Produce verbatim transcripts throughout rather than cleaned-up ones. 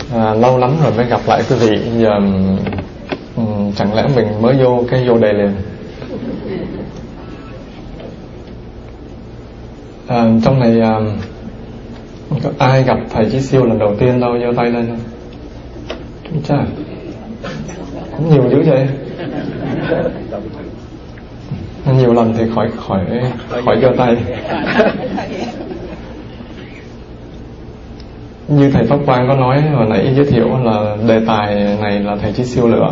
À, lâu lắm rồi mới gặp lại quý vị. Giờ um, chẳng lẽ mình mới vô cái vô đề liền. À, trong này à, có ai gặp thầy Chí Siêu lần đầu tiên đâu, giơ tay lên. Chà, cũng nhiều dữ vậy. Nhiều lần thì khỏi khỏi khỏi giơ tay. Như thầy Pháp Quang có nói hồi nãy giới thiệu là đề tài này là thầy Chí Siêu lựa.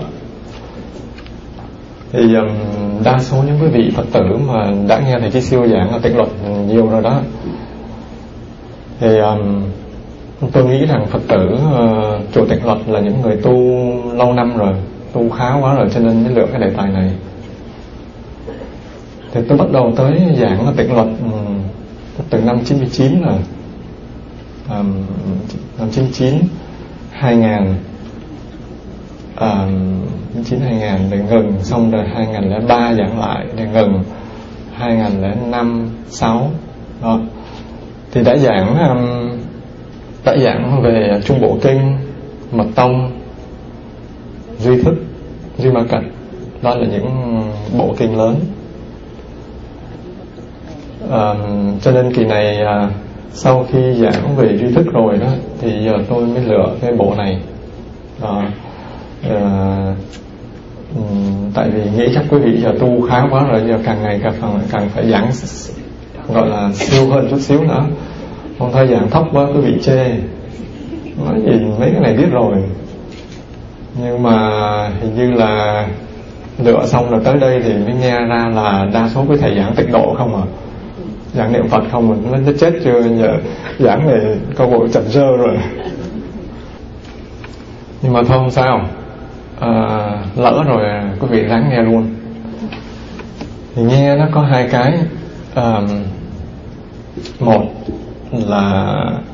Thì um, đa số những quý vị Phật tử mà đã nghe thầy Chí Siêu giảng ở Tịnh Luật nhiều rồi đó, thì um, tôi nghĩ rằng Phật tử uh, chùa Tịnh Luật là những người tu lâu năm rồi, tu khá quá rồi, cho nên mới lựa cái đề tài này. Thì tôi bắt đầu tới giảng ở Tịnh Luật um, từ năm chín mươi chín rồi. Um, năm chín mươi chín, hai nghìn, um, chín hai nghìn để ngừng, xong rồi hai nghìn lẻ ba giảng lại để ngừng, hai nghìn lẻ năm, sáu đó. Thì đã giảng um, đã giảng về Trung Bộ Kinh, Mật Tông, Duy Thức, Duy Ma Cật. Đó là những bộ kinh lớn. um, Cho nên kỳ này uh, sau khi giảng về Duy Thức rồi đó, thì giờ tôi mới lựa cái bộ này. à, à, Tại vì nghĩ chắc quý vị giờ tu khá quá rồi, giờ càng ngày càng, càng phải giảng gọi là siêu hơn chút xíu nữa. Không thôi giảng thấp quá quý vị chê, nói gì mấy cái này biết rồi. Nhưng mà hình như là lựa xong rồi tới đây thì mới nghe ra là đa số quý thầy giảng Tịnh Độ không à, giảng niệm Phật không mà nó, nó chết chưa. Giờ giảng này có bộ chậm rơ rồi. Nhưng mà thôi không sao, à, lỡ rồi quý vị ráng nghe luôn. Thì nghe nó có hai cái. à, Một là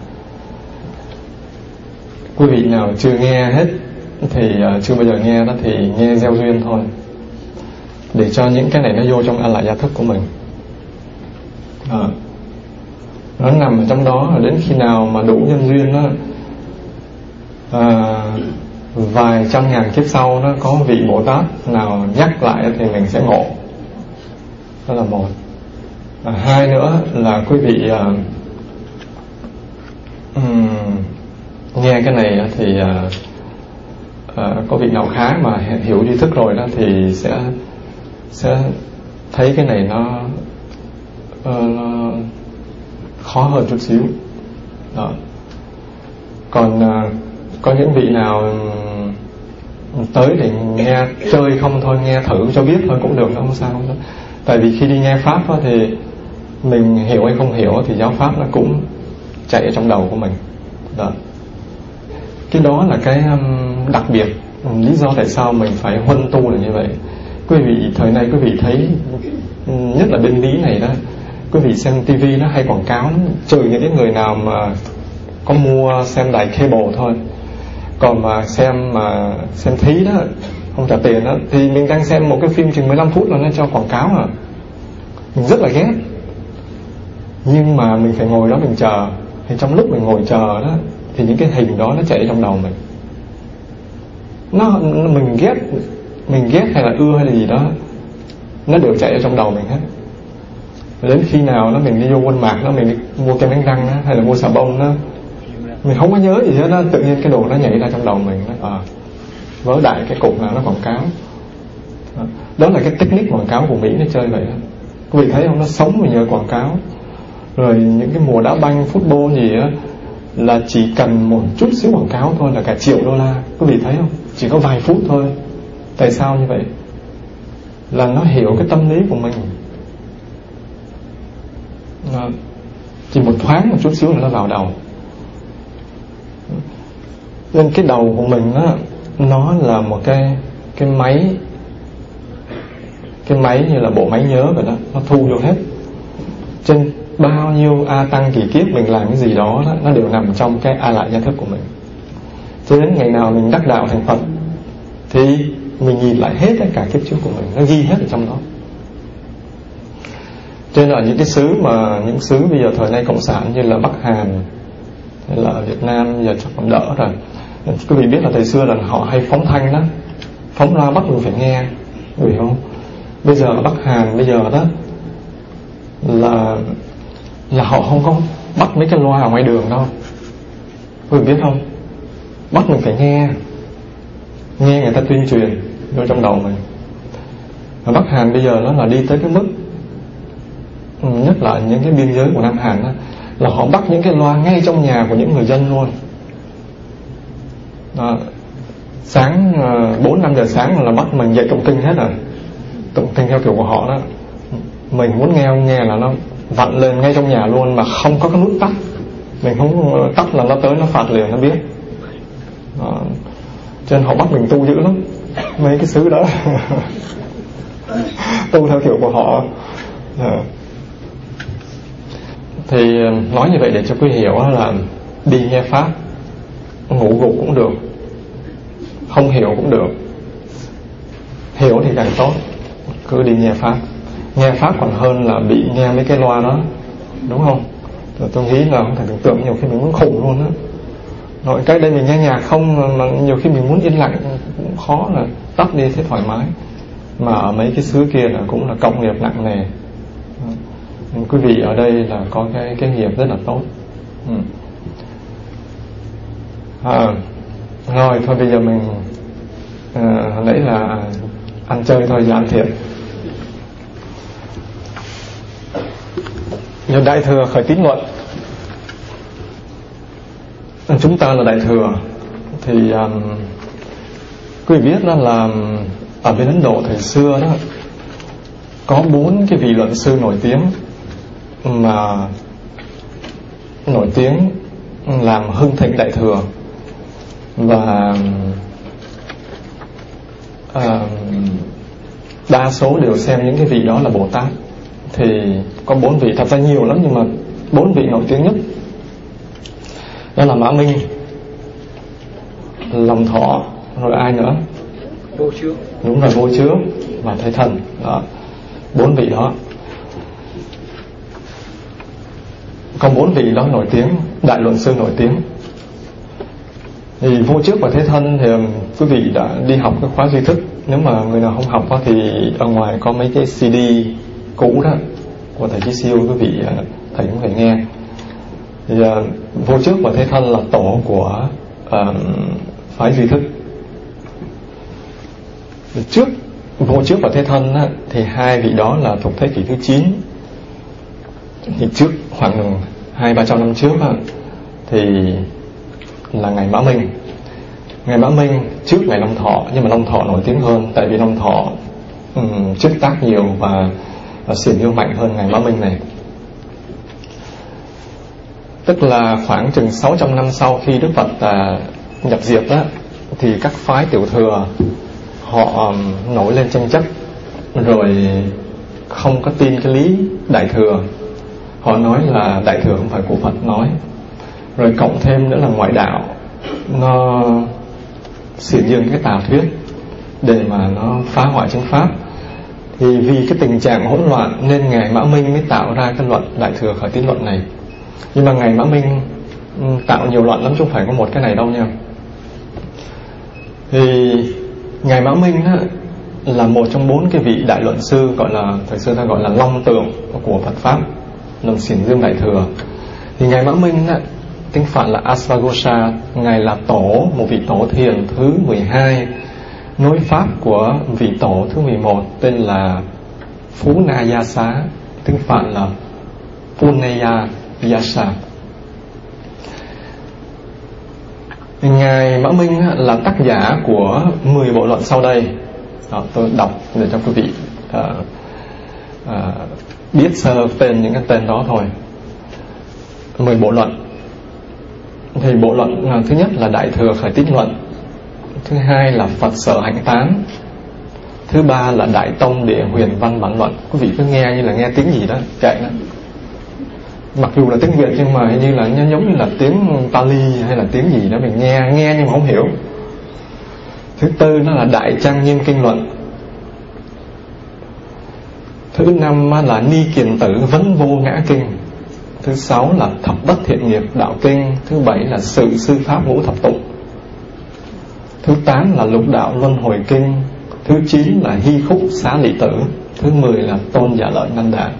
quý vị nào chưa nghe hết thì uh, chưa bao giờ nghe đó thì nghe gieo duyên thôi, để cho những cái này nó vô trong A Lại Gia Thức của mình. à, Nó nằm ở trong đó. Đến khi nào mà đủ nhân duyên đó, à, vài trăm ngàn kiếp sau nó có vị Bồ Tát nào nhắc lại thì mình sẽ ngộ. Đó là một. à, Hai nữa là quý vị uh, um, nghe cái này thì uh, uh, có vị nào khá mà hiểu Duy Thức rồi đó thì sẽ sẽ thấy cái này nó, uh, nó khó hơn chút xíu đó. Còn uh, có những vị nào tới để nghe chơi không thôi, nghe thử cho biết thôi cũng được, không sao không. Tại vì khi đi nghe pháp đó, thì mình hiểu hay không hiểu thì giáo pháp nó cũng chạy ở trong đầu của mình đó. Cái đó là cái um, đặc biệt, um, lý do tại sao mình phải huân tu là như vậy. Quý vị thời nay quý vị thấy, nhất là bên Mỹ này đó, quý vị xem tivi nó hay quảng cáo, trừ những cái người nào mà có mua xem đài cable thôi, còn mà xem mà xem thí đó không trả tiền đó, thì mình đang xem một cái phim chừng mười lăm phút là nó cho quảng cáo à. Mình rất là ghét. Nhưng mà mình phải ngồi đó mình chờ. Thì trong lúc mình ngồi chờ đó thì những cái hình đó nó chạy trong đầu mình. Nó mình ghét, mình ghét hay là ưa hay là gì đó, nó đều chạy ở trong đầu mình hết. Đến khi nào nó mình đi vô Quân Mạc đó, mình đi mua kem đánh răng đó, hay là mua xà bông đó, mình không có nhớ gì hết đó, tự nhiên cái đồ nó nhảy ra trong đầu mình đó. À, vớ đại cái cục nào nó quảng cáo đó. Đó là cái technique quảng cáo của Mỹ nó chơi vậy đó. Quý vị thấy không, nó sống vì nhờ quảng cáo. Rồi những cái mùa đá banh, football gì á, là chỉ cần một chút xíu quảng cáo thôi là cả triệu đô la. Quý vị thấy không, chỉ có vài phút thôi. Tại sao như vậy? Là nó hiểu cái tâm lý của mình. Nó chỉ một thoáng một chút xíu là nó vào đầu. Nên cái đầu của mình á, nó là một cái cái máy, cái máy như là bộ máy nhớ vậy đó, nó thu vô hết. Trên bao nhiêu a tăng kỳ kiếp mình làm cái gì đó, đó nó đều nằm trong cái A Lại Gia Thức của mình. Cho đến ngày nào mình đắc đạo thành Phật thì mình nhìn lại hết tất cả kiếp trước của mình, nó ghi hết ở trong đó. Cho nên là những cái xứ mà những xứ bây giờ thời nay cộng sản như là Bắc Hàn hay là ở Việt Nam giờ chắc còn đỡ rồi, Quý vị biết là thời xưa là họ hay phóng thanh đó, phóng loa bắt mình phải nghe, quý vị không? Bây giờ ở Bắc Hàn bây giờ đó là là họ không có bắt mấy cái loa ở ngoài đường đâu, quý vị biết không? Bắt mình phải nghe, nghe người ta tuyên truyền vô trong đầu mình. Ở Bắc Hàn bây giờ nó là đi tới cái mức, nhất là những cái biên giới của Nam Hàn đó, là họ bắt những cái loa ngay trong nhà của những người dân luôn. Đó. Sáng bốn năm giờ sáng là bắt mình dậy tụng kinh hết rồi, tụng kinh theo kiểu của họ đó. Mình muốn nghe nghe là nó vặn lên ngay trong nhà luôn, mà không có cái nút tắt. Mình không tắt là nó tới nó phạt liền, nó biết. Đó. Cho nên họ bắt mình tu dữ lắm mấy cái xứ đó. Tu theo kiểu của họ. Đó. Thì nói như vậy để cho quý hiểu là đi nghe pháp, ngủ gục cũng được, không hiểu cũng được. Hiểu thì càng tốt, cứ đi nghe pháp. Nghe pháp còn hơn là bị nghe mấy cái loa đó, đúng không? Rồi tôi nghĩ là không thể tưởng tượng, nhiều khi mình muốn khủng luôn á. Rồi cái đây mình nghe nhạc không, mà nhiều khi mình muốn yên lặng cũng khó, là tắt đi thế thoải mái. Mà ở mấy cái xứ kia là cũng là cộng nghiệp nặng nề. Quý vị ở đây là có cái cái nghiệp rất là tốt. Ừ. À, rồi thôi bây giờ mình à, hồi nãy là ăn chơi thôi, giờ ăn thiệt. Giờ Đại Thừa Khởi Tín Luận. Chúng ta là Đại Thừa thì um, quý vị biết đó là ở bên Ấn Độ thời xưa đó có bốn cái vị luận sư nổi tiếng mà nổi tiếng làm hưng thịnh Đại Thừa, và uh, đa số đều xem những cái vị đó là Bồ Tát. Thì có bốn vị, thật ra nhiều lắm nhưng mà bốn vị nổi tiếng nhất đó là Mã Minh, Lòng Thọ, rồi ai nữa? Vô Chướng. Đúng rồi, Vô Chướng và Thế Thần. Đó, bốn vị đó. Có bốn vị đó nổi tiếng, đại luận sư nổi tiếng. Thì Vô Trước và Thế Thân thì quý vị đã đi học cái khóa duy thức. Nếu mà người nào không học đó, thì ở ngoài có mấy cái xê đê cũ đó của thầy Chí Siêu, quý vị thầy cũng phải nghe. Thì uh, Vô Trước và Thế Thân là tổ của uh, phái duy thức. Trước Vô Trước và Thế Thân á, thì hai vị đó là thuộc thế kỷ thứ chín. Thì trước khoảng hai ba trăm năm trước á, thì là ngài Mã Minh. Ngài Mã Minh trước ngài Long Thọ, nhưng mà Long Thọ nổi tiếng hơn, tại vì Long Thọ um, chức tác nhiều và, và xiển yêu mạnh hơn ngài Mã Minh này. Tức là khoảng chừng sáu trăm năm sau khi Đức Phật à, nhập diệt á, thì các phái tiểu thừa họ um, nổi lên tranh chấp, rồi không có tin cái lý Đại Thừa. Họ nói là Đại Thừa không phải của Phật nói. Rồi cộng thêm nữa là ngoại đạo nó sử dụng cái tà thuyết để mà nó phá hoại chánh pháp. Thì vì cái tình trạng hỗn loạn nên ngài Mã Minh mới tạo ra cái luận Đại Thừa Khởi Tín Luận này. Nhưng mà ngài Mã Minh tạo nhiều luận lắm chứ không phải có một cái này đâu nha. Thì ngài Mã Minh á, là một trong bốn cái vị đại luận sư, gọi là thời xưa ta gọi là long tượng của Phật pháp, làm xiển dương Đại Thừa. Thì ngài Mã Minh á, tiếng Phạn là Asvaghosha, ngài là tổ, một vị tổ thiền thứ mười hai, nối pháp của vị tổ thứ mười một tên là Phú Na Yasa, tiếng Phạn là Puneya Yasa. Ngài Mã Minh là tác giả của mười bộ luận sau đây. Đó, tôi đọc để cho quý vị uh, uh, biết sơ tên những cái tên đó thôi. Mười bộ luận. Thì bộ luận uh, thứ nhất là Đại Thừa Khởi Tín Luận, thứ hai là Phật Sở Hạnh Tán, thứ ba là Đại Tông Địa Huyền Văn Bản Luận. Quý vị cứ nghe như là nghe tiếng gì đó chạy đó. Mặc dù là tiếng Việt nhưng mà như là giống như là tiếng Pali hay là tiếng gì đó, mình nghe nghe nhưng mà không hiểu. Thứ tư nó là Đại Trang Nghiêm Kinh Luận. Thứ năm là Ni Kiền Tử Vấn Vô Ngã Kinh. Thứ sáu là Thập Bất Thiện Nghiệp Đạo Kinh. Thứ bảy là Sự Sư Pháp Ngũ Thập Tụng. Thứ tám là Lục Đạo Luân Hồi Kinh. Thứ chín là Hy Khúc Xá利Tử. Thứ mười là Tôn Giả Lợi Năng Đàn.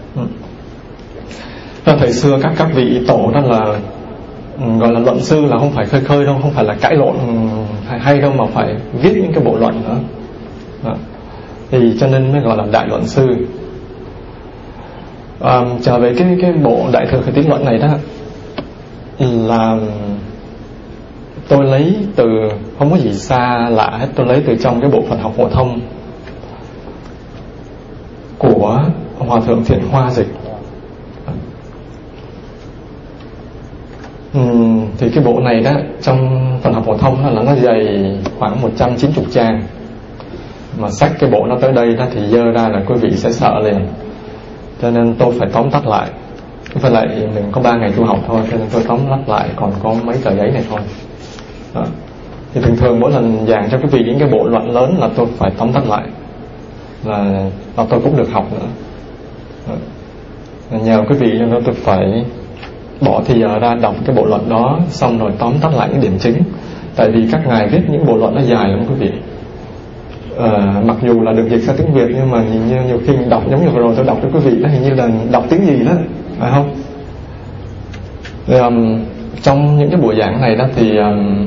Ra thời xưa các các vị tổ đó là gọi là luận sư, là không phải khơi khơi đâu, không phải là cãi lộn hay, hay đâu, mà phải viết những cái bộ luận nữa. Đó. Thì cho nên mới gọi là đại luận sư. À, trở về cái cái bộ Đại Thừa Khởi Tín Luận này đó, là tôi lấy từ, không có gì xa lạ hết, tôi lấy từ trong cái bộ Phật học phổ thông của Hòa Thượng Thiện Hoa dịch. uhm, Thì cái bộ này đó, trong Phật học phổ thông đó, là nó dày khoảng một trăm chín mươi trang. Mà xách cái bộ nó tới đây đó thì dơ ra là quý vị sẽ sợ liền. Cho nên tôi phải tóm tắt lại. Với lại mình có ba ngày tu học thôi, cho nên tôi tóm tắt lại, còn có mấy tờ giấy này thôi. Đó. Thì thường thường mỗi lần giảng cho quý vị những cái bộ luận lớn là tôi phải tóm tắt lại, là tôi cũng được học nữa. Đó. Nhờ quý vị nên tôi phải bỏ thì giờ ra đọc cái bộ luận đó, xong rồi tóm tắt lại những điểm chính. Tại vì các ngài viết những bộ luận nó dài lắm quý vị. À, mặc dù là được dịch sang tiếng Việt, nhưng mà nhìn như nhiều khi mình đọc giống như vừa rồi tôi đọc cho quý vị đó, hình như là đọc tiếng gì đó, phải không? Thì, um, trong những cái buổi giảng này đó thì um,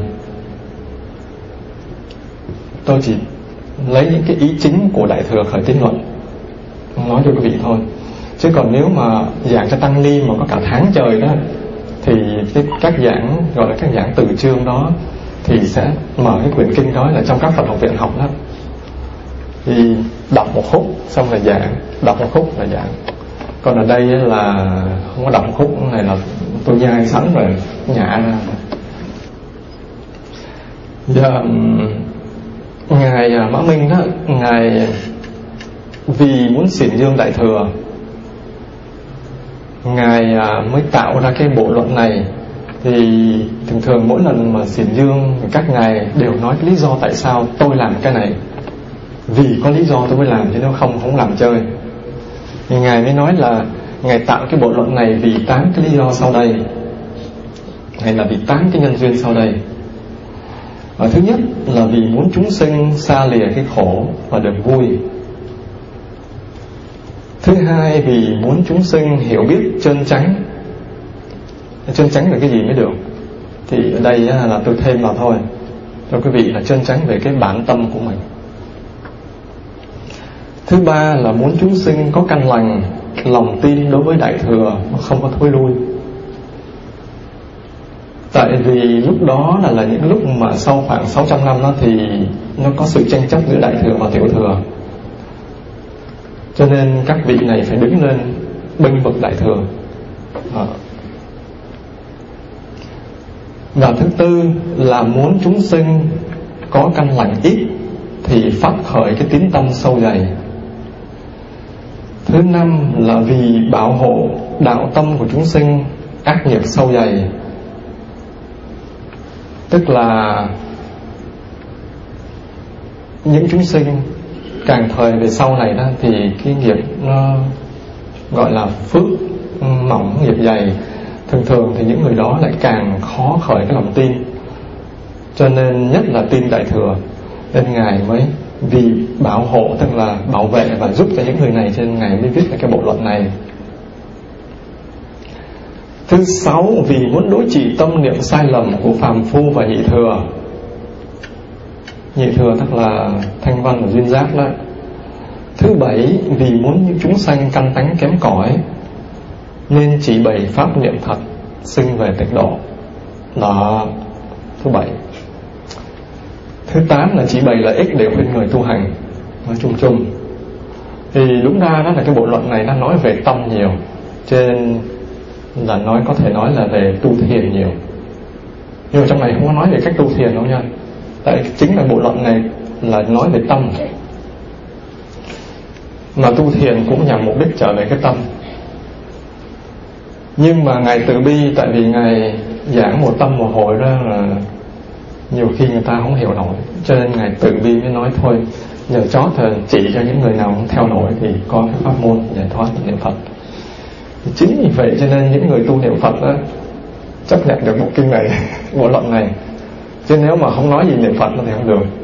tôi chỉ lấy những cái ý chính của Đại Thừa Khởi Tín Luận nói cho quý vị thôi. Chứ còn nếu mà giảng cho tăng ni mà có cả tháng trời đó, thì cái các giảng gọi là các giảng từ chương đó thì sẽ mở cái quyển kinh đó, là trong các Phật học viện học đó, thì đọc một khúc xong là giảng, đọc một khúc là giảng. Còn ở đây là không có đọc một khúc này, là tôi nhai sẵn rồi nhả ra. Giờ ngài Mã Minh đó, ngài vì muốn xiển dương Đại Thừa, ngài mới tạo ra cái bộ luận này. Thì thường thường mỗi lần mà xiển dương, các ngài đều nói cái lý do tại sao tôi làm cái này, vì có lý do tôi mới làm, chứ nếu không không làm chơi. Thì ngài mới nói là ngài tạo cái bộ luận này vì tám cái lý do sau đây, hay là vì tám cái nhân duyên sau đây. Ở thứ nhất là vì muốn chúng sinh xa lìa cái khổ và được vui. Thứ hai vì muốn chúng sinh hiểu biết chân chánh. Chân chánh là cái gì mới được, thì ở đây là tôi thêm vào thôi cho quý vị, là chân chánh về cái bản tâm của mình. Thứ ba là muốn chúng sinh có căn lành, lòng tin đối với Đại Thừa mà không có thối lui. Tại vì lúc đó là, là những lúc mà sau khoảng sáu trăm năm đó, thì nó có sự tranh chấp giữa Đại Thừa và Tiểu Thừa. Cho nên các vị này phải đứng lên bênh vực Đại Thừa. à. Và thứ tư là muốn chúng sinh có căn lành ít thì phát khởi cái tín tâm sâu dày. Thứ năm là vì bảo hộ đạo tâm của chúng sinh ác nghiệp sâu dày. Tức là những chúng sinh càng thời về sau này đó, thì cái nghiệp nó gọi là phước mỏng, nghiệp dày. Thường thường thì những người đó lại càng khó khởi cái lòng tin, cho nên nhất là tin Đại Thừa. Nên ngài mới vì bảo hộ, tức là bảo vệ và giúp cho những người này, cho nên ngài mới viết ra cái bộ luận này. Thứ sáu, vì muốn đối trị tâm niệm sai lầm của phàm phu và nhị thừa. Nhị thừa tức là thanh văn và duyên giác đó. Thứ bảy, vì muốn những chúng sanh căn tánh kém cỏi nên chỉ bày pháp niệm thật sinh về tịnh độ. Đó, thứ bảy. Thứ tám là chỉ bày lợi ích để khuyên người tu hành, nói chung chung. Thì đúng ra đó là cái bộ luận này nó nói về tâm nhiều, trên là nói có thể nói là về tu thiền nhiều. Nhưng mà trong này không có nói về cách tu thiền đâu nha. Tại chính là bộ luận này là nói về tâm, mà tu thiền cũng nhằm mục đích trở về cái tâm. Nhưng mà ngài từ bi, tại vì ngài giảng một tâm một hội ra là nhiều khi người ta không hiểu nổi, cho nên ngài từ bi mới nói thôi nhờ chó thần chỉ cho những người nào không theo nổi thì có cái pháp môn giải thoát niệm Phật. Chính vì vậy cho nên những người tu niệm Phật đó chấp nhận được bộ kinh này, bộ luận này, chứ nếu mà không nói gì niệm Phật thì không được.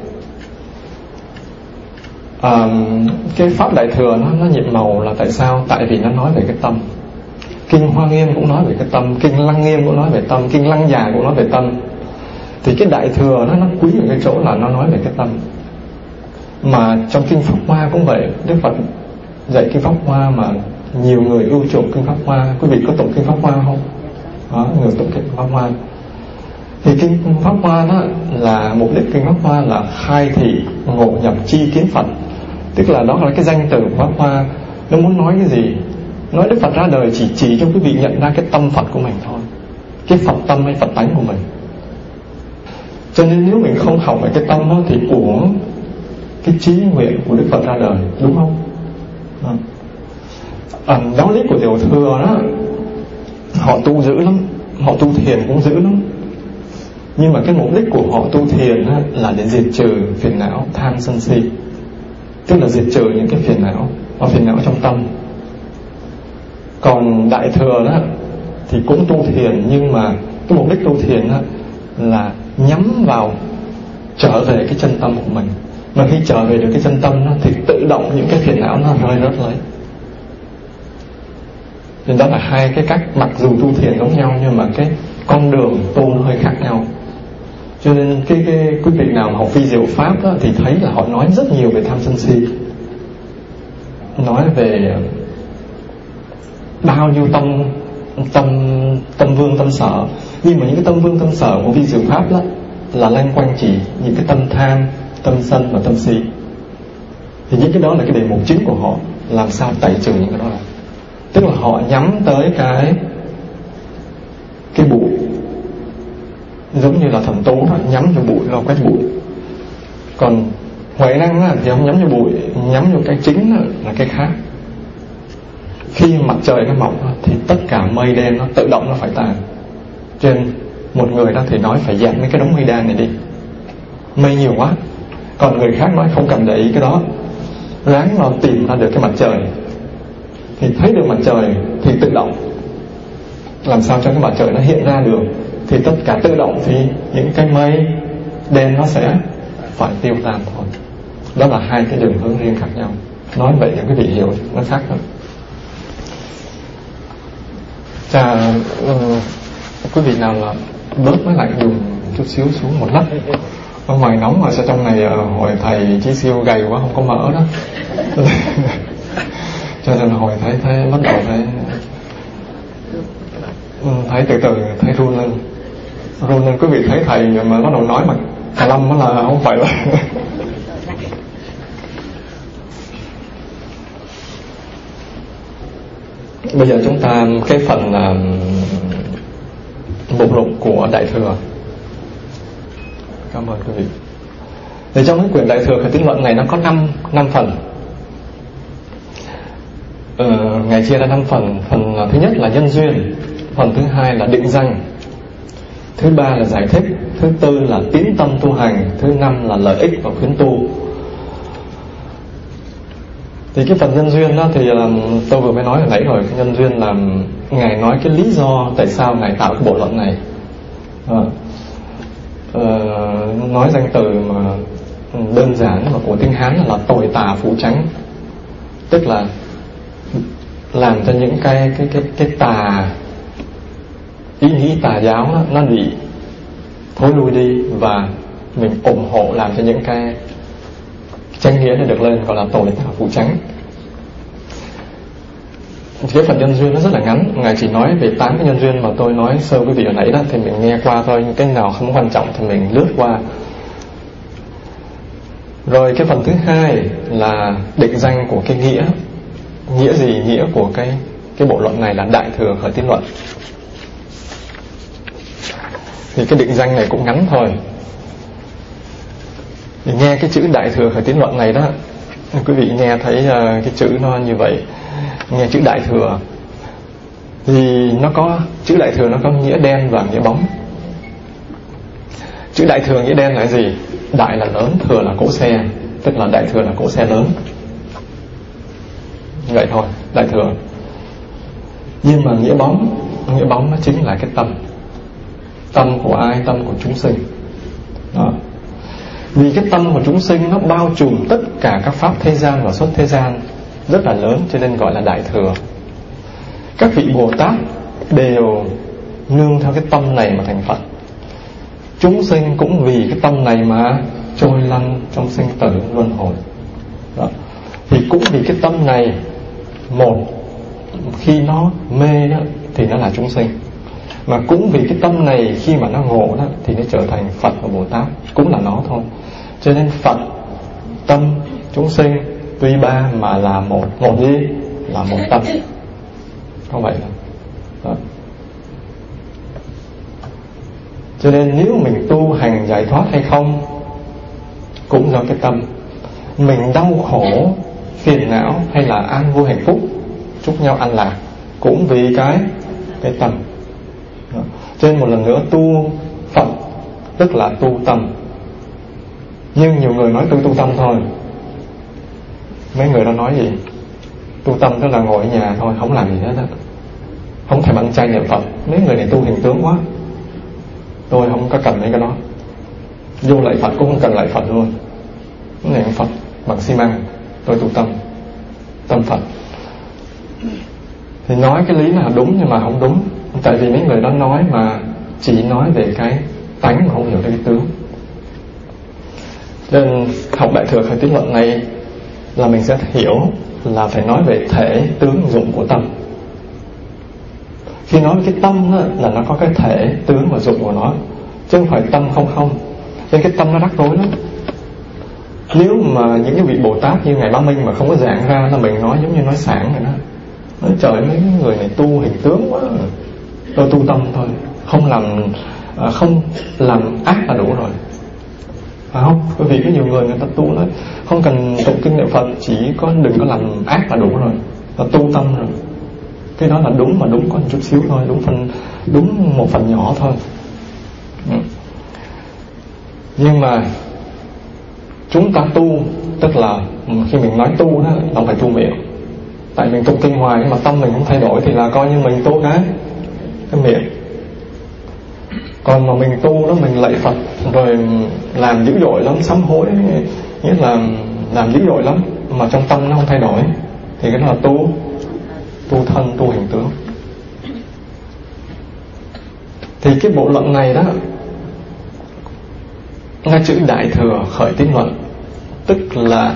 À, cái pháp Đại Thừa nó, nó nhiệm màu là tại sao? Tại vì nó nói về cái tâm. Kinh Hoa Nghiêm cũng nói về cái tâm, Kinh Lăng Nghiêm cũng nói về tâm, Kinh Lăng Già cũng nói về tâm. Thì cái Đại Thừa nó, nó quý ở cái chỗ là nó nói về cái tâm. Mà trong Kinh Pháp Hoa cũng vậy, Đức Phật dạy Kinh Pháp Hoa mà nhiều người ưu chuộng Kinh Pháp Hoa. Quý vị có tụng Kinh Pháp Hoa không? Đó, người tụng Kinh Pháp Hoa. Thì Kinh Pháp Hoa đó là mục đích Kinh Pháp Hoa là khai thị ngộ nhập chi kiến Phật. Tức là đó là cái danh từ của Pháp Hoa. Nó muốn nói cái gì? Nói Đức Phật ra đời chỉ chỉ cho quý vị nhận ra cái tâm Phật của mình thôi, cái Phật tâm hay Phật tánh của mình. Cho nên nếu mình không học về cái tâm đó thì uổng cái chí nguyện của Đức Phật ra đời, đúng không? À. À, giáo lý của Tiểu Thừa đó, họ tu dữ lắm, họ tu thiền cũng dữ lắm. Nhưng mà cái mục đích của họ tu thiền đó là để diệt trừ phiền não tham sân si. Tức là diệt trừ những cái phiền não, và phiền não trong tâm. Còn Đại Thừa đó thì cũng tu thiền, nhưng mà cái mục đích tu thiền đó là nhắm vào trở về cái chân tâm của mình. Mà khi trở về được cái chân tâm đó, thì tự động những cái phiền não nó rơi rớt lấy. Nên đó là hai cái cách, mặc dù tu thiền giống nhau nhưng mà cái con đường tu nó hơi khác nhau. Cho nên cái, cái quý vị nào mà học vi diệu pháp đó, thì thấy là họ nói rất nhiều về tham sân si, nói về bao nhiêu tâm tâm tâm vương tâm sở. Nhưng mà những cái tâm vương tâm sở của vi diệu pháp đó là loanh quanh chỉ những cái tâm tham, tâm sân và tâm si. Thì những cái đó là cái đề mục chính của họ, làm sao tẩy trừ những cái đó là. Tức là họ nhắm tới cái cái bụi, giống như là thần Tố đó, nhắm vào bụi là quét bụi. Còn Huệ Năng thì không nhắm vào bụi, nhắm vào cái chính là cái khác. Khi mặt trời nó mọc thì tất cả mây đen nó tự động nó phải tàn. Cho nên một người đó thì nói phải dẹp mấy cái đống mây đen này đi, mây nhiều quá. Còn người khác nói không cần để ý cái đó, ráng mà tìm ra được cái mặt trời. Thì thấy được mặt trời thì tự động làm sao cho cái mặt trời nó hiện ra được, thì tất cả tự động thì những cái mây đen nó sẽ phải tiêu tan thôi. Đó là hai cái đường hướng riêng khác nhau. Nói vậy để quý vị hiểu nó khác hơn. Chà, uh, quý vị nào là bớt máy lạnh dùng chút xíu xuống một lát. Ở ngoài nóng mà sao trong này uh, hồi thầy Chí Siêu gầy quá không có mỡ đó. Cho nên hồi thấy thấy bắt đầu thấy thấy từ từ thấy run lên run lên. Quý vị thấy thầy mà bắt đầu nói mà Hà Lâm đó là không phải là bây giờ chúng ta cái phần là mục lục của Đại Thừa. Cảm ơn quý vị. Thì trong cái quyển Đại Thừa Khởi Tín Luận này nó có năm năm phần. Ờ, ngày chia ra năm phần. Phần thứ nhất là nhân duyên, phần thứ hai là định danh, thứ ba là giải thích, thứ tư là tín tâm tu hành, thứ năm là lợi ích và khuyến tu. Thì cái phần nhân duyên đó thì um, tôi vừa mới nói hồi nãy rồi. Nhân duyên là Ngài nói cái lý do tại sao Ngài tạo cái bộ luận này. à, uh, Nói danh từ mà đơn giản mà của tiếng Hán là tồi tà phủ tránh. Tức là làm cho những cái cái cái cái tà ý nghĩ tà giáo đó, nó bị thối lui đi, và mình ủng hộ làm cho những cái chánh nghĩa nó được lên, gọi là tồi tà phủ tránh. Cái phần nhân duyên nó rất là ngắn, Ngài chỉ nói về tám cái nhân duyên mà tôi nói sơ quý vị ở nãy đó, thì mình nghe qua thôi, những cái nào không quan trọng thì mình lướt qua. Rồi cái phần thứ hai là định danh của cái nghĩa. Nghĩa gì? Nghĩa của cái cái bộ luận này là Đại Thừa Khởi Tín Luận. Thì cái định danh này cũng ngắn thôi. Thì nghe cái chữ Đại Thừa Khởi Tín Luận này đó, quý vị nghe thấy uh, cái chữ nó như vậy, nghe chữ Đại Thừa thì nó có chữ Đại Thừa nó có nghĩa đen và nghĩa bóng. Chữ Đại Thừa nghĩa đen là gì? Đại là lớn, thừa là cỗ xe, tức là Đại Thừa là cỗ xe lớn. Vậy thôi, Đại Thừa. Nhưng mà nghĩa bóng, nghĩa bóng nó chính là cái tâm. Tâm của ai? Tâm của chúng sinh. Vì cái tâm của chúng sinh nó bao trùm tất cả các pháp thế gian và xuất thế gian rất là lớn, cho nên gọi là Đại Thừa. Các vị Bồ Tát đều nương theo cái tâm này mà thành Phật. Chúng sinh cũng vì cái tâm này mà trôi lăn trong sinh tử luân hồi. Đó. Thì cũng vì cái tâm này, một khi nó mê đó, thì nó là chúng sinh. Mà cũng vì cái tâm này khi mà nó ngộ đó, thì nó trở thành Phật và Bồ Tát, cũng là nó thôi. Cho nên Phật, tâm, chúng sinh tuy ba mà là một. Một gì? Là một tâm. Không vậy đó. Cho nên nếu mình tu hành giải thoát hay không cũng do cái tâm. Mình đau khổ, phiền não hay là an vui hạnh phúc, chúc nhau an lạc, cũng vì cái cái tâm. Đó. Cho nên một lần nữa, tu Phật tức là tu tâm. Nhưng nhiều người nói tôi tu tâm thôi. Mấy người đó nói gì? Tu tâm tức là ngồi ở nhà thôi, không làm gì hết á, không thèm ăn chay niệm Phật. Mấy người này tu hình tướng quá, tôi không có cần mấy cái đó. Vô lạy Phật cũng không cần lạy Phật luôn, niệm Phật bằng xi măng. Tôi tu tâm, tâm Phật. Thì nói cái lý là đúng nhưng mà không đúng. Tại vì mấy người đó nói mà chỉ nói về cái tánh mà không hiểu cái tướng. Nên học Đại Thừa Khởi Tín Luận này là mình sẽ hiểu là phải nói về thể tướng dụng của tâm. Khi nói về cái tâm đó, là nó có cái thể tướng và dụng của nó, chứ không phải tâm không không. Nên cái tâm nó rắc rối lắm. Nếu mà những cái vị Bồ Tát như Ngài Ba Minh mà không có giảng ra là mình nói giống như nói sảng rồi đó. Nói trời, mấy người này tu hình tướng quá, tôi tu tâm thôi, không làm không làm ác là đủ rồi. Phải không? Bởi vì có nhiều người người ta tu nói không cần tụng kinh niệm Phật, chỉ có đừng có làm ác là đủ rồi, là tu tâm rồi. Cái đó là đúng, mà đúng có một chút xíu thôi, đúng phần đúng một phần nhỏ thôi. Nhưng mà chúng ta tu tức là khi mình nói tu đó, không phải tu miệng. Tại mình tụng kinh hoài nhưng mà tâm mình không thay đổi thì là coi như mình tu cái cái miệng. Còn mà mình tu đó, mình lạy Phật rồi làm dữ dội lắm, sám hối, nghĩa là làm dữ dội lắm, mà trong tâm nó không thay đổi, thì cái đó là tu tu thân, tu hình tướng. Thì cái bộ luận này đó, ngay chữ Đại Thừa Khởi Tín Luận, tức là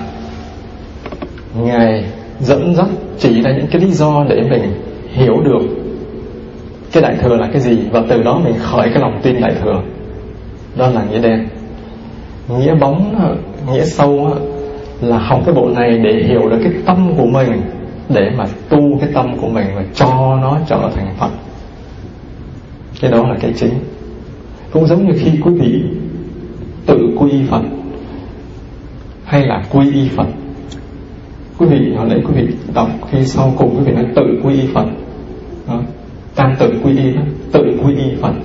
Ngài dẫn dắt chỉ ra những cái lý do để mình hiểu được cái Đại Thừa là cái gì, và từ đó mình khởi cái lòng tin Đại Thừa. Đó là nghĩa đen. Nghĩa bóng, nghĩa sâu là học cái bộ này để hiểu được cái tâm của mình, để mà tu cái tâm của mình và cho nó trở thành Phật. Cái đó là cái chính. Cũng giống như khi quý vị tự quy y Phật hay là quy y Phật, quý vị hồi nãy quý vị đọc khi sau cùng quý vị nói tự quy y Phật đó. Tam tự quy y đó, tự quy y Phật.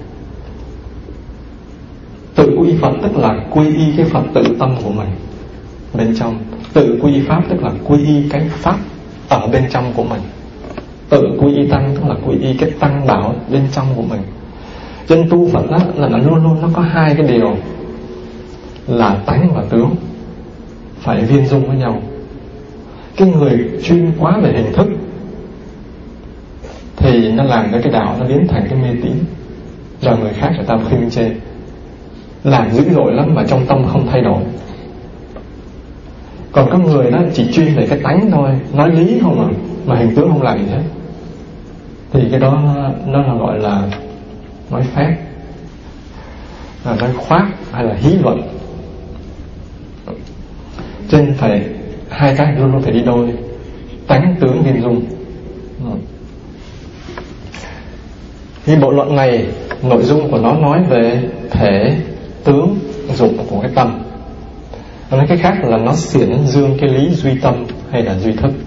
Tự quy y Phật tức là quy y cái Phật tự tâm của mình bên trong. Tự quy y Pháp tức là quy y cái Pháp ở bên trong của mình. Tự quy y Tăng tức là quy y cái Tăng bảo bên trong của mình. Chân tu Phật đó là nó luôn luôn nó có hai cái điều là tánh và tướng, phải viên dung với nhau. Cái người chuyên quá về hình thức thì nó làm cho cái đạo nó biến thành cái mê tín, và người khác người ta khinh chê, làm dữ dội lắm mà trong tâm không thay đổi. Còn có người đó chỉ chuyên về cái tánh thôi, nói lý không à, mà hình tướng không làm gì hết, thì cái đó nó là gọi là nói phép, là nói khoác hay là hí luận. Cho nên phải hai cái luôn luôn phải đi đôi, tánh tướng viên dung. Thì bộ luận này, nội dung của nó nói về thể tướng dụng của cái tâm. Nói cách khác là nó xiển dương cái lý duy tâm hay là duy thức.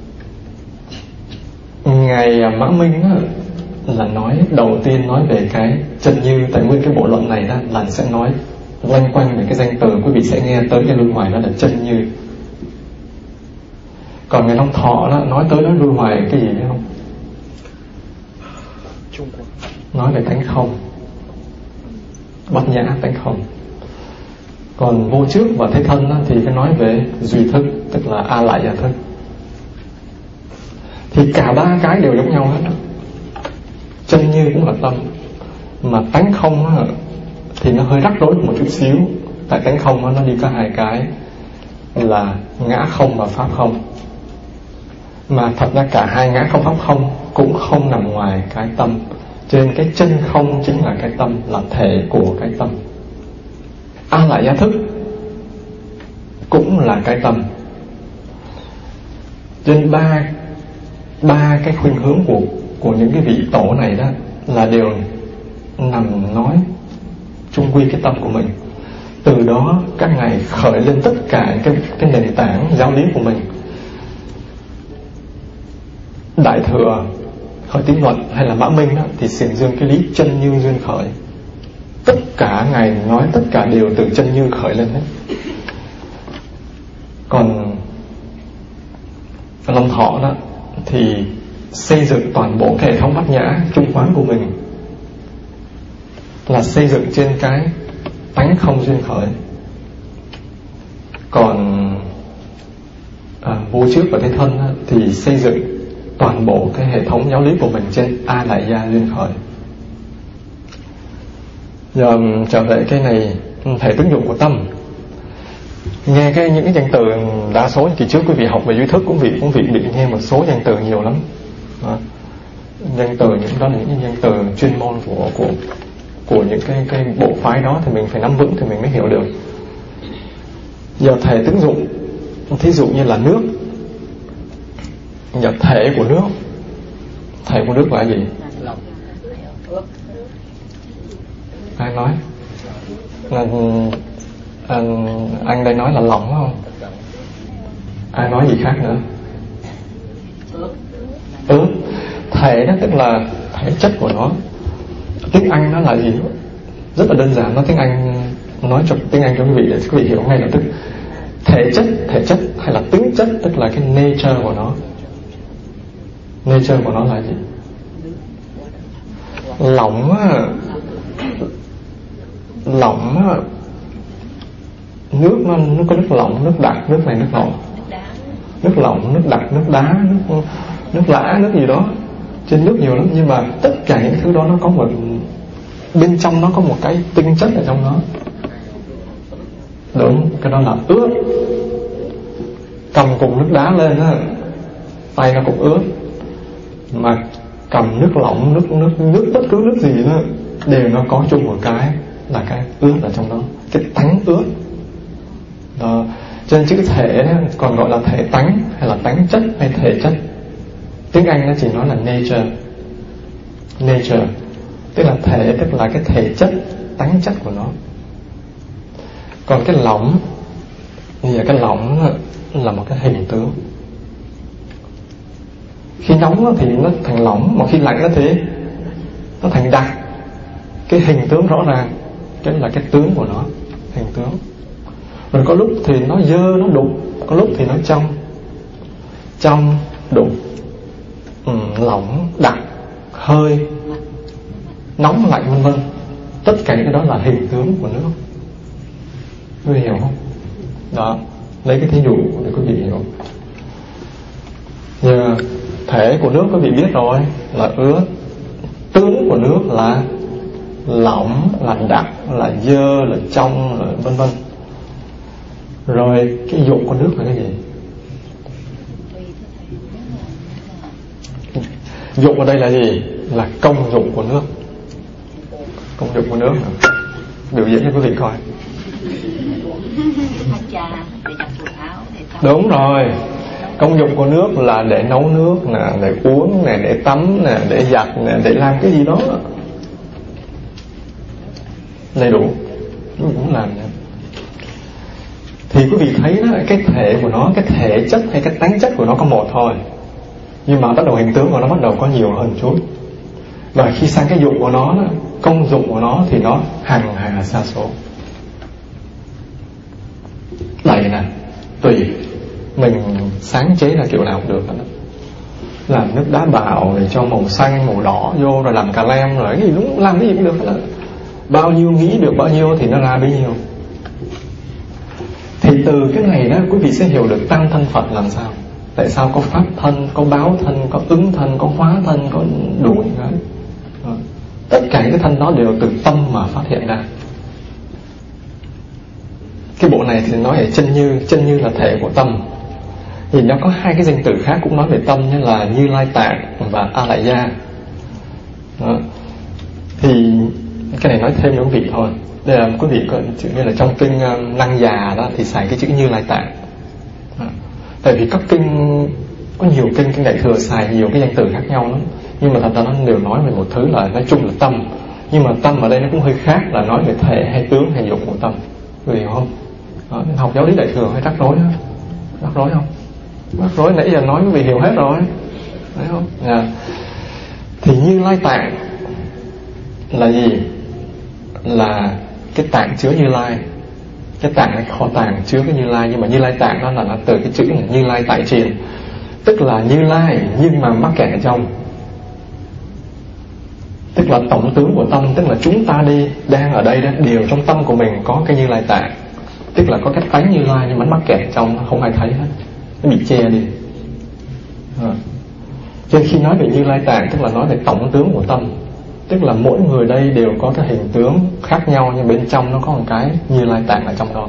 Ngài Mã Minh á, là nói đầu tiên nói về cái chân như. Tại nguyên cái bộ luận này đó là sẽ nói loanh quanh về cái danh từ, quý vị sẽ nghe tới cái luân hoài đó là chân như. Còn Ngài Long Thọ đó nói tới nó luân hoài cái gì biết không? Nói về tánh không, bát nhã tánh không. Còn vô trước và thế thân đó, thì cái nói về duy thức, tức là a lại gia thức. Thì cả ba cái đều giống nhau hết. Chân như cũng là tâm, mà tánh không đó, thì nó hơi rắc rối một chút xíu. Tại tánh không đó, nó đi có hai cái là ngã không và pháp không. Mà thật ra cả hai ngã không pháp không cũng không nằm ngoài cái tâm. Cho nên cái chân không chính là cái tâm, là thể của cái tâm. A lại gia thức cũng là cái tâm. Cho nên ba ba cái khuynh hướng của của những cái vị tổ này đó là đều nằm nói chung quy cái tâm của mình. Từ đó các ngài khởi lên tất cả cái cái nền tảng giáo lý của mình. Đại thừa, khởi tín luận hay là Mã Minh đó, thì xiển dương cái lý chân như duyên khởi. Tất cả ngài nói tất cả đều từ chân như khởi lên hết. Còn Long Thọ đó thì xây dựng toàn bộ cái hệ thống bát nhã trung quán của mình là xây dựng trên cái tánh không duyên khởi. Còn à, vô trước và thế thân đó, thì xây dựng toàn bộ cái hệ thống giáo lý của mình trên a lại gia duyên khởi. Giờ trở về cái này thể tướng dụng của tâm. Nghe cái những cái danh từ đa số kỳ trước quý vị học về duy thức cũng vị cũng vị bị nghe một số danh từ nhiều lắm. Đó. Danh từ những đó là những danh từ chuyên môn của của của những cái cái bộ phái đó, thì mình phải nắm vững thì mình mới hiểu được. Giờ thể tướng dụng, thí dụ như là nước. Giờ thể của nước, thể của nước là gì? Ai nói? Là, à, anh đây nói là lòng phải không? Ai nói gì khác nữa? Ừ, thể đó tức là thể chất của nó. Tiếng Anh nó là gì? Rất là đơn giản, nó tiếng Anh nói cho tiếng Anh cho quý vị để quý vị hiểu ngay lập tức. Thể chất, thể chất hay là tính chất tức là cái nature của nó. Nature của nó là gì? Lỏng á, lỏng á, nước nó, nó có nước lỏng, nước đặc, nước này nước lỏng, nước lỏng, nước đặc, nước đá, nước nước lã, nước gì đó. Trên nước nhiều lắm, nhưng mà tất cả những thứ đó nó có một, bên trong nó có một cái tinh chất ở trong nó. Đúng, cái đó là ướt. Cầm cùng nước đá lên á, tay nó cũng ướt. Mà cầm nước lỏng, nước nước nước bất cứ nước gì đó đều nó có chung một cái là cái ướt ở trong đó, cái tánh ướt đó. Cho nên chữ thể đó, còn gọi là thể tánh hay là tánh chất hay thể chất. Tiếng Anh nó chỉ nói là nature. Nature tức là thể, tức là cái thể chất, tánh chất của nó. Còn cái lỏng thì cái lỏng là một cái hình tướng. Khi nóng thì nó thành lỏng, mà khi lạnh thì nó thành đặc. Cái hình tướng rõ ràng, cái là cái tướng của nó, hình tướng. Rồi có lúc thì nó dơ, nó đục, có lúc thì nó trong, trong, đục, ừ, lỏng, đặc, hơi, nóng, lạnh, vân vân. Tất cả những cái đó là hình tướng của nước. Quý vị hiểu không? Đó, lấy cái thí dụ để quý vị hiểu. Giờ thể của nước quý vị biết rồi là ướt, tướng của nước là lỏng, là đặc, là dơ, là trong, là vân vân. Rồi cái dụng của nước là cái gì? Dụng ở đây là gì? Là công dụng của nước. Công dụng của nước hả? Biểu diễn cho quý vị coi. Đúng rồi. Công dụng của nước là để nấu nước nè, để uống nè, để tắm nè, để giặt nè, để làm cái gì đó đầy đủ. Nó cũng làm nè. Thì quý vị thấy đó, cái thể của nó, cái thể chất hay cái tánh chất của nó có một thôi, nhưng mà bắt đầu hình tướng của nó bắt đầu có nhiều hơn chút. Và khi sang cái dụng của nó, công dụng của nó thì nó hàng hà sa số. Đầy nè, tùy mình sáng chế ra kiểu nào cũng được đó. Làm nước đá bào để cho màu xanh, màu đỏ vô, rồi làm cà lem, rồi cái gì đúng, làm cái gì cũng được đó. Bao nhiêu nghĩ được bao nhiêu thì nó ra bấy nhiêu. Thì từ cái này đó quý vị sẽ hiểu được tăng thân Phật làm sao. Tại sao có pháp thân, có báo thân, có ứng thân, có hóa thân, có đủ những cái. Tất cả những cái thân đó đều từ tâm mà phát hiện ra. Cái bộ này thì nói về chân như. Chân như là thể của tâm. Thì nó có hai cái danh từ khác cũng nói về tâm, như là Như Lai Tạng và A Lại Gia. Đó. Thì cái này nói thêm với quý vị thôi. Đây là quý vị có chữ như là trong kinh uh, Năng Già đó thì xài cái chữ Như Lai Tạng. Đó. Tại vì các kinh, có nhiều kinh, kinh Đại Thừa xài nhiều cái danh từ khác nhau lắm. Nhưng mà thật ra nó đều nói về một thứ là nói chung là tâm. Nhưng mà tâm ở đây nó cũng hơi khác, là nói về thể hay tướng hay dụng của tâm. Quý vị hiểu không? Đó. Học giáo lý Đại Thừa hơi rắc rối đó. Rắc rối không? Rắc rối nãy giờ nói quý vị hiểu hết rồi. Thấy không? À. Thì Như Lai Tạng là gì? Là cái tạng chứa Như Lai. Cái tạng là kho tàng chứa cái Như Lai. Nhưng mà Như Lai Tạng đó là nó từ cái chữ Như Lai Tại Triền, tức là Như Lai nhưng mà mắc kẹt ở trong. Tức là tổng tướng của tâm. Tức là chúng ta đi đang ở đây đó, đều trong tâm của mình có cái Như Lai Tạng. Tức là có cái tánh Như Lai nhưng mà mắc kẹt trong, nó không ai thấy hết, nó bị che đi. À. Cho nên khi nói về Như Lai Tạng tức là nói về tổng tướng của tâm. Tức là mỗi người đây đều có cái hình tướng khác nhau, nhưng bên trong nó có một cái Như Lai Tạng ở trong đó.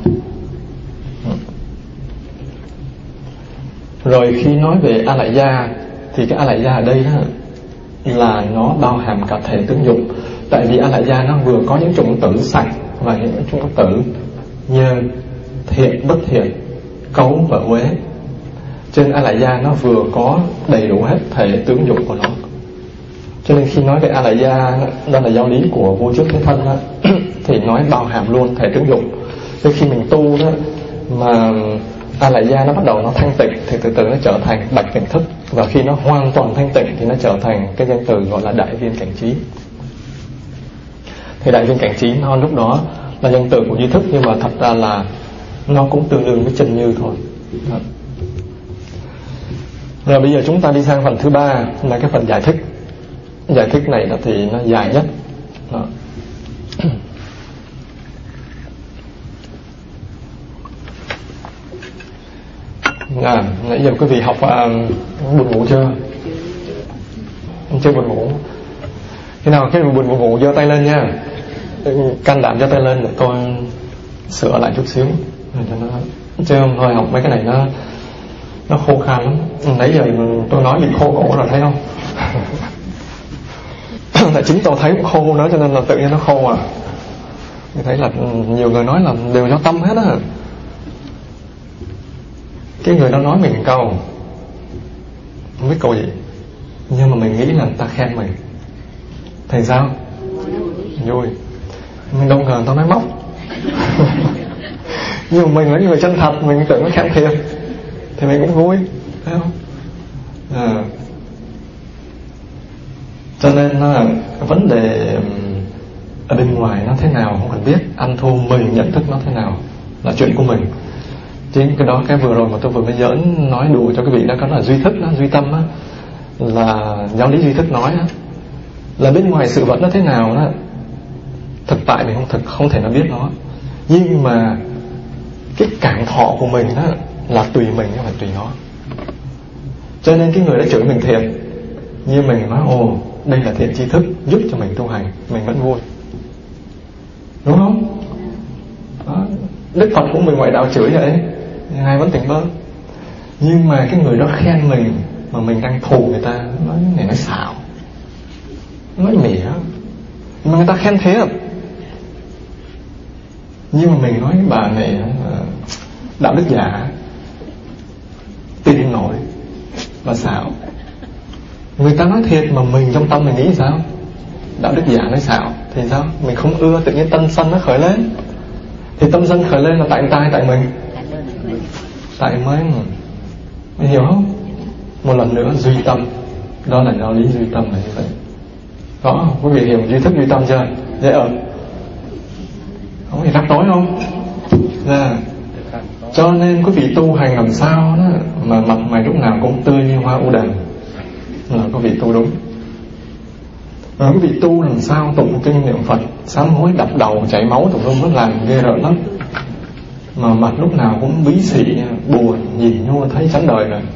Rồi khi nói về A Lại Gia thì cái A Lại Gia ở đây đó là nó bao hàm cả thể tướng dụng. Tại vì A Lại Gia nó vừa có những chủng tử sạch và những chủng tử nhân, thiện, bất thiện, cấu và uế. Trên A Lại Gia nó vừa có đầy đủ hết thể tướng dụng của nó. Cho nên khi nói về A Lại Gia, đó là giáo lý của vô trước thế thân đó, thì nói bao hàm luôn thể tướng dụng. Nên khi mình tu đó mà A Lại Gia nó bắt đầu nó thanh tịnh thì từ từ nó trở thành bạch tỉnh thức. Và khi nó hoàn toàn thanh tịnh thì nó trở thành cái danh từ gọi là đại viên cảnh trí. Thì đại viên cảnh trí nó lúc đó là danh từ của duy thức, nhưng mà thật ra là nó cũng tương đương với chân như thôi. Đó. Rồi bây giờ chúng ta đi sang phần thứ ba, là cái phần giải thích. Giải thích này là thì nó dài nhất. Đó. À, nãy giờ quý vị học uh, buồn ngủ chưa? Chưa buồn ngủ. Khi nào cái buồn buồn ngủ giơ tay lên nha. Can đảm giơ tay lên để tôi sửa lại chút xíu. Cho nó chứ không thôi học mấy cái này nó nó khô khan lắm. Nãy giờ tôi nói bị khô cổ rồi thấy không? Là chính tôi thấy cũng khô nữa, cho nên là tự nhiên nó khô à. Mình thấy là nhiều người nói là đều do tâm hết á. Cái người đó nói mình câu không biết câu gì, nhưng mà mình nghĩ là người ta khen mình thì sao? Vui. Mình đâu ngờ người ta nói móc. Nhưng mà mình là người chân thật, mình tưởng nó khen thiệt thì mình cũng vui, thấy không? À. Cho nên là vấn đề ở bên ngoài nó thế nào không cần biết, ăn thua mình nhận thức nó thế nào là chuyện của mình. Chính cái đó, cái vừa rồi mà tôi vừa mới giỡn nói đùa cho quý vị đó, có là duy thức đó, duy tâm đó, là giáo lý duy thức nói đó, là bên ngoài sự vật nó thế nào đó, thực tại mình không thực không thể nào biết nó, nhưng mà cái cảm thọ của mình đó là tùy mình chứ không phải tùy nó. Cho nên cái người đã chửi mình thiệt, nhưng mình nói ồ đây là thiện tri thức giúp cho mình tu hành, mình vẫn vui, đúng không? Đó. Đức Phật cũng bị ngoại đạo chửi vậy, Ngài vẫn tỉnh bơ. Nhưng mà cái người đó khen mình mà mình đang thù người ta, nói này nói xạo, nói mỉa, mà người ta khen thiệt. Nhưng mà mình nói bà này đạo đức giả, tin nổi và xạo. Người ta nói thiệt mà mình trong tâm mình nghĩ sao? Đạo đức giả nói xạo thì sao? Mình không ưa, tự nhiên tâm sân nó khởi lên. Thì tâm sân khởi lên là tại tai, tại mình, tại mình. Mình hiểu không? Một lần nữa, duy tâm. Đó là giáo lý duy tâm là như vậy. Đó, quý vị hiểu duy thức duy tâm chưa? Dễ ợt. Không phải rắc rối không? Dạ. Cho nên quý vị tu hành làm sao đó mà mặt mày lúc nào cũng tươi như hoa u đàm là quý vị tu đúng. Và quý vị tu làm sao tụng kinh niệm Phật, sám hối đập đầu chảy máu tụng lum nó làm ghê rợn lắm. mà mặt lúc nào cũng bí xị, buồn, nhìn vô thấy chán đời rồi.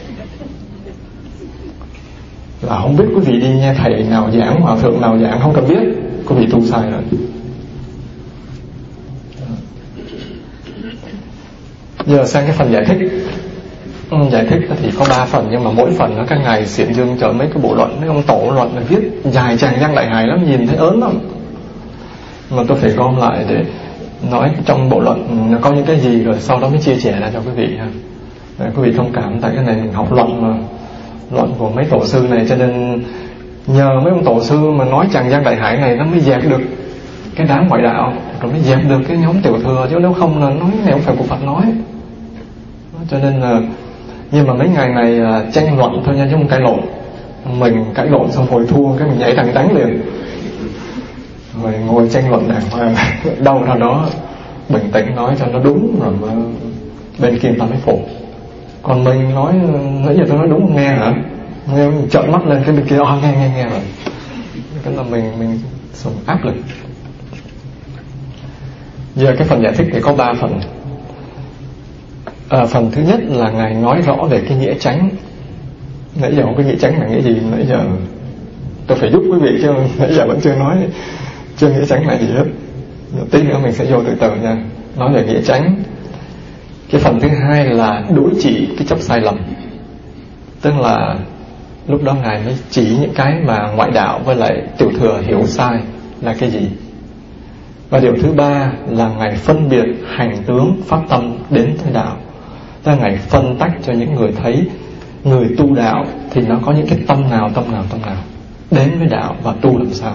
Là không biết quý vị đi nghe thầy nào giảng, hòa thượng nào giảng, không cần biết, quý vị tu sai rồi. Giờ sang cái phần giải thích. ừ, Giải thích thì có ba phần, nhưng mà mỗi phần nó các ngài xiển dương chở mấy cái bộ luận, mấy ông tổ luận là viết dài tràng giang đại hài lắm, nhìn thấy ớn lắm. Mà tôi phải gom lại để nói trong bộ luận nó có những cái gì, rồi sau đó mới chia sẻ ra cho quý vị ha. Đấy, quý vị thông cảm, tại cái này mình học luận mà, luận của mấy tổ sư này, cho nên nhờ mấy ông tổ sư mà nói tràng giang đại hải này nó mới dẹp được cái đám ngoại đạo, rồi mới dẹp được cái nhóm tiểu thừa, chứ nếu không là nói này không phải của Phật nói. Cho nên là, nhưng mà mấy ngày này tranh luận thôi nha, chứ không cãi lộn. Mình cãi lộn xong rồi thua cái mình nhảy thẳng đánh liền, rồi ngồi tranh luận đàng hoàng, đâu ra đó bình tĩnh nói cho nó đúng, rồi mà bên kia ta mới phục. Còn mình nói nãy giờ tôi nói đúng không nghe hả, nghe trợn mắt lên cái bên kia oh, nghe nghe nghe rồi, cái là mình mình sống áp lực. Giờ cái phần giải thích thì có ba phần. À, phần thứ nhất là ngài nói rõ về cái nghĩa chánh. Nãy giờ không có nghĩa chánh là nghĩa gì, nãy giờ tôi phải giúp quý vị chứ nãy giờ vẫn chưa nói, chưa nghĩa chánh là gì hết. Tí nữa mình sẽ vô từ từ nha, nói về nghĩa chánh. Cái phần thứ hai là đối trị cái chấp sai lầm, tức là lúc đó ngài mới chỉ những cái mà ngoại đạo với lại tiểu thừa hiểu sai là cái gì. Và điều thứ ba là ngài phân biệt hành tướng phát tâm đến tới đạo, tức là ngài phân tách cho những người thấy người tu đạo thì nó có những cái tâm nào tâm nào tâm nào đến với đạo và tu làm sao.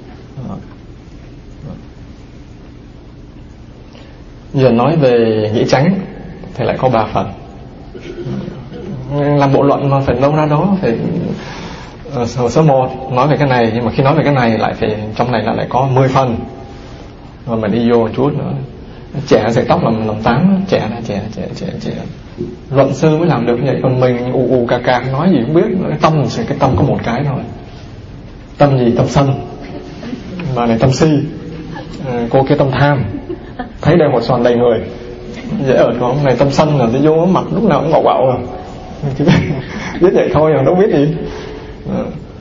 Giờ nói về nghĩa chánh thì lại có ba phần. Làm bộ luận mà phải đâu ra đó, phải uh, số một nói về cái này, nhưng mà khi nói về cái này lại phải trong này lại có mười phần, rồi mình đi vô một chút nữa. Trẻ sợi tóc làm làm tám, trẻ ra trẻ trẻ trẻ trẻ luận sư mới làm được như vậy, còn mình ù ù cà cà nói gì không biết. Cái tâm cái tâm có một cái thôi, tâm gì? Tâm sân, mà này tâm si, à, cô kia tâm tham, thấy đây một xoàn đầy người dễ ở con này tâm sân là nó vô mặt lúc nào cũng ngọ quạo à, chứ biết vậy thôi mà đâu biết gì. À.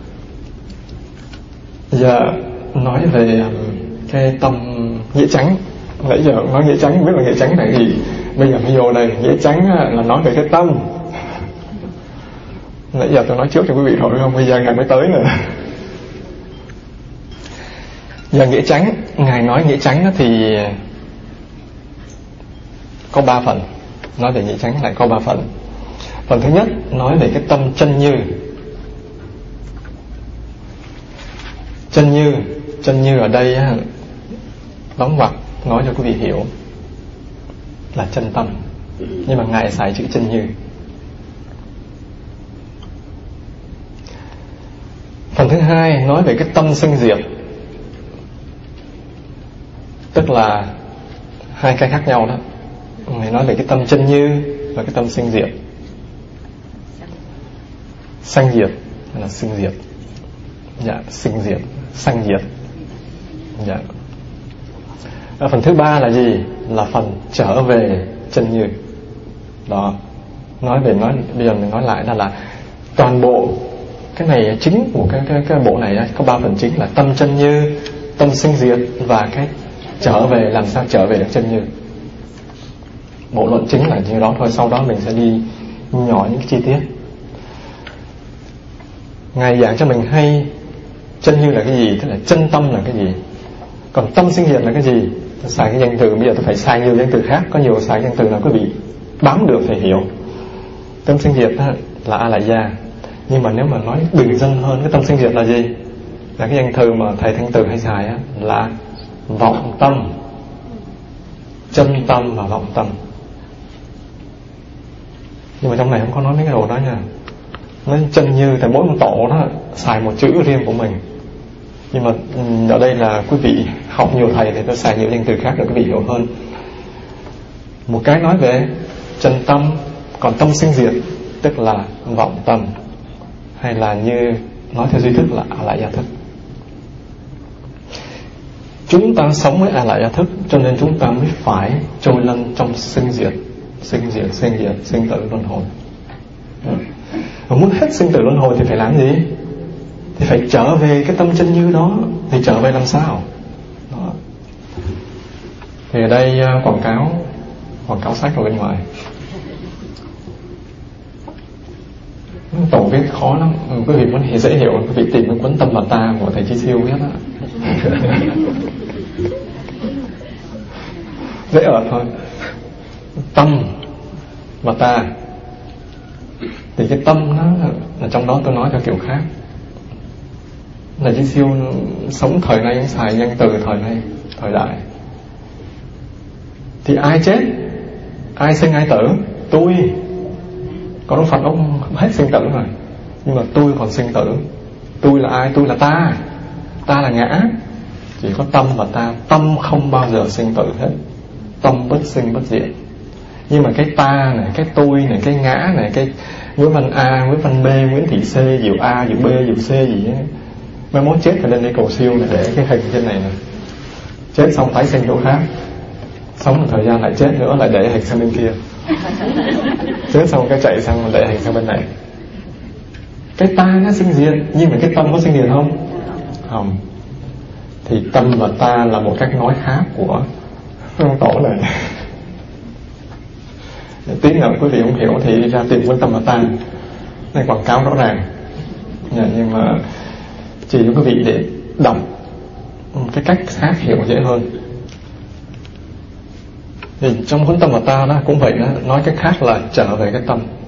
Giờ nói về cái tâm nghĩa chánh. Nãy giờ nói nghĩa chánh không biết là nghĩa chánh là gì, bây giờ mới vô đây. Nghĩa chánh là nói về cái tâm. Nãy giờ tôi nói trước cho quý vị rồi không, bây giờ ngài mới tới nữa. Giờ nghĩa chánh, ngài nói nghĩa chánh thì có ba phần. Nói về nghĩa chánh lại có ba phần. Phần thứ nhất nói về cái tâm chân như. Chân như, chân như ở đây đóng ngoặc nói cho quý vị hiểu là chân tâm, nhưng mà ngài xài chữ chân như. Phần thứ hai nói về cái tâm sinh diệt, tức là hai cái khác nhau đó. Ngài nói về cái tâm chân như và cái tâm sinh diệt. Sanh diệt hay là sinh diệt? Dạ, sinh diệt, sanh diệt. Dạ. Và phần thứ ba là gì? Là phần trở về chân như. Đó. Nói về nói bây giờ mình nói lại đó là toàn bộ cái này chính của cái cái cái bộ này có ba phần chính là tâm chân như, tâm sinh diệt và cái trở về, làm sao trở về được chân như. Bộ luận chính là như đó thôi, sau đó mình sẽ đi nhỏ những cái chi tiết. Ngài giảng cho mình hay chân như là cái gì, tức là chân tâm là cái gì. Còn tâm sinh diệt là cái gì? Tôi xài cái danh từ, bây giờ tôi phải xài nhiều danh từ khác, có nhiều xài danh từ nào quý vị bám được phải hiểu. Tâm sinh diệt là a la gia, nhưng mà nếu mà nói bình dân hơn, cái tâm sinh diệt là gì? Là cái danh từ mà thầy Thanh Từ hay xài á, là vọng tâm, chân tâm và vọng tâm. Nhưng mà trong này không có nói mấy cái đồ đó nha. Nói chân như thì mỗi một tổ đó xài một chữ riêng của mình. Nhưng mà ở đây là quý vị học nhiều thầy thì tôi xài nhiều danh từ khác để quý vị hiểu hơn. Một cái nói về chân tâm, còn tâm sinh diệt tức là vọng tâm, hay là như nói theo duy thức là a la gia thức. chúng ta sống với a lại a thức, cho nên chúng ta mới phải trôi lăn trong sinh diệt, sinh diệt, sinh diệt, sinh tử luân hồi. Và muốn hết sinh tử luân hồi thì phải làm gì? Thì phải trở về cái tâm chân như đó. Thì trở về làm sao? Đó. Thì ở đây quảng cáo quảng cáo sách ở bên ngoài. Tổ viết khó lắm. Quý vị muốn dễ hiểu, quý vị tìm cái cuốn Tâm và Ta của thầy Chi Siêu viết á. Dễ ợt thôi. Tâm và ta. Thì cái tâm nó là trong đó tôi nói theo kiểu khác. Là Chi Siêu sống thời nay, ông xài danh từ thời nay, thời đại. Thì ai chết, ai sinh ai tử? Tôi. Còn ông Phật ông hết sinh tử rồi, nhưng mà tôi còn sinh tử. Tôi là ai? Tôi là ta. Ta là ngã. Chỉ có tâm và ta. Tâm không bao giờ sinh tử hết. Tâm bất sinh bất diệt. Nhưng mà cái ta này, cái tôi này, cái ngã này, cái Nguyễn Văn A, Nguyễn Văn B, Nguyễn Thị C, Diệu A, Diệu B, Diệu C gì ấy, mai mốt chết thì lên đây cầu siêu này, để cái hình trên này này. Chết xong tái sinh chỗ khác, sống một thời gian lại chết nữa, lại để hình sang bên kia. Chết xong cái chạy sang để hình sang bên này. Cái ta nó sinh diệt, nhưng mà cái tâm có sinh diệt không? Không. Thì tâm và ta là một cách nói khác của tổ này. Tí nữa quý vị không hiểu thì ra tìm cuốn Tâm và Ta. Này quảng cáo rõ ràng. Nhưng mà chỉ cho quý vị để đọc cái cách khác hiểu dễ hơn. Thì trong cuốn Tâm và Ta đó cũng vậy đó, nói cách khác là trở về cái tâm.